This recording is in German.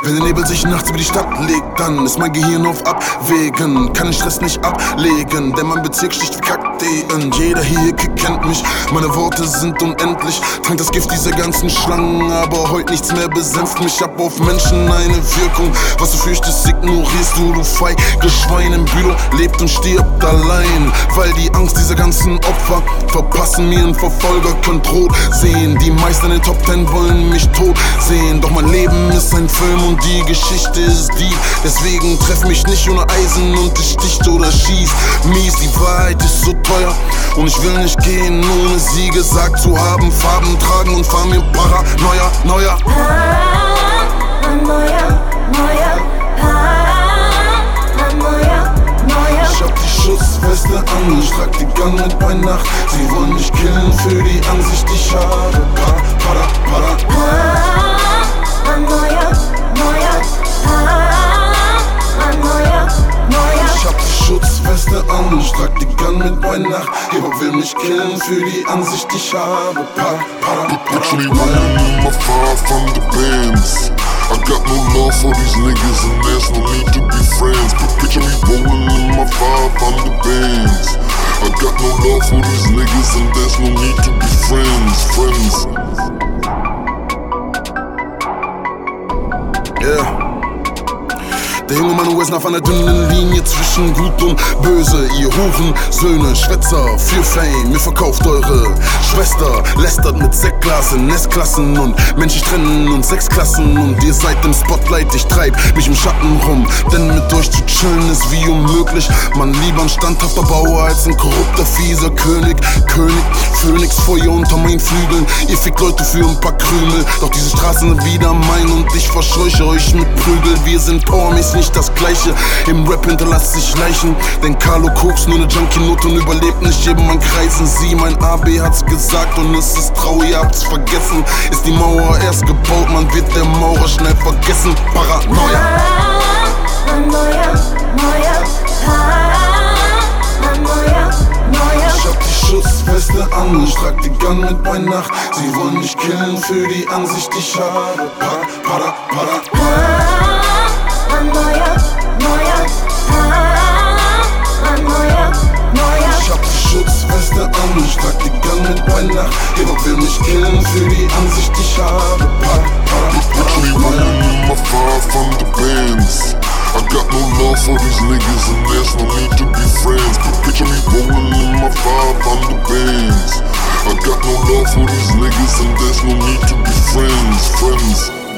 Wenn der Nebel sich nachts über die Stadt legt, dann ist mein Gehirn auf Abwägen. Kann den Stress nicht ablegen, denn mein Bezirk sticht wie Kakteen. Jeder hier kennt mich, meine Worte sind unendlich. Trank das Gift dieser ganzen Schlangen, aber heute nichts mehr besänft mich. Hab auf Menschen eine Wirkung, was du fürchtest, ignorierst du, du feige Schwein. Im Bülow lebt und stirbt allein, weil die Angst dieser ganzen Opfer verpassen mir einen Verfolger, könnt rot sehen. Die meisten in den Top 10 wollen mich tot sehen, doch mein Leben ist ein Film und die Geschichte ist die. Deswegen treff mich nicht ohne Eisen und es sticht oder schießt mies. Die Wahrheit ist so teuer und ich will nicht gehen, ohne sie gesagt zu haben. Farben tragen und fahr mir Paranoia, neuer Ich hab die Schussweste an, ich trag die Gun mit bei Nacht. Sie wollen mich killen für die Ansicht, ich habe Ich hab die Schutzweste an, ich trag die Gun mit bei Nacht. Hip-Hop will mich killen für die Ansicht, ich habe Picture me rolling in my 500 bands. I got no love for these niggas and there's no need to be friends. But picture me rolling in my 500 bands. I got no love for these niggas and there's no need to be friends. Yeah. Der junge Mann ist auf einer dünnen Linie zwischen Gut und Böse. Ihr Hurensöhne, Schwätzer für Fame. Ihr verkauft eure Schwester, lästert mit Sektglasen, S-Klassen und menschlich trennen und Sexklassen. Und ihr seid im Spotlight, ich treib mich im Schatten rum. Denn mit euch zu chillen ist wie unmöglich. Man lieber ein standhafter Bauer als ein korrupter, fieser König. Phönix, Feuer unter meinen Flügeln. Ihr fickt Leute für ein paar Krümel. Doch diese Straßen sind wieder mein und ich verscheuche euch mit Prügel. Wir sind powermäßig nicht das Gleiche. Im Rap hinterlasst sich Leichen. Denn Carlo Koks nur ne Junkie-Not und überlebt nicht eben mein Kreisen. Sie, mein AB hat's gesagt und es ist traurig, ihr habt's vergessen. Ist die Mauer erst gebaut, man wird der Maurer schnell vergessen. Paranoia. Ich hab die Schutzweste an, ich trag die Gun mit bei Nacht. Sie wollen mich killen für die Ansicht, ich habe Ich hab die Schutzweste an, ich trag die Gun mit bei Nacht. Hip-Hop will mich killen für die Ansicht, ich habe Picture me rolling in my 500 bands. I got no love for these niggas and there's no need to be friends. But picture me rolling in my 500 bands. I got no love for these niggas and there's no need to be friends.